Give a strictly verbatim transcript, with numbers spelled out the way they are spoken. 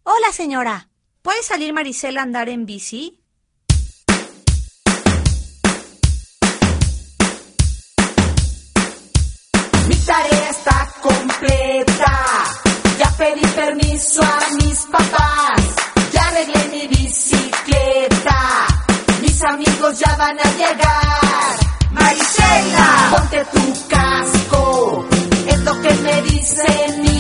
Hola, señora. ¿Puede salir Maricela a andar en bici? Mi tarea está completa. Ya pedí permiso a mis papás. Ya arreglé mi bicicleta. Mis amigos ya van a llegar. Maricela, ponte tu casco. Es lo que me dice mi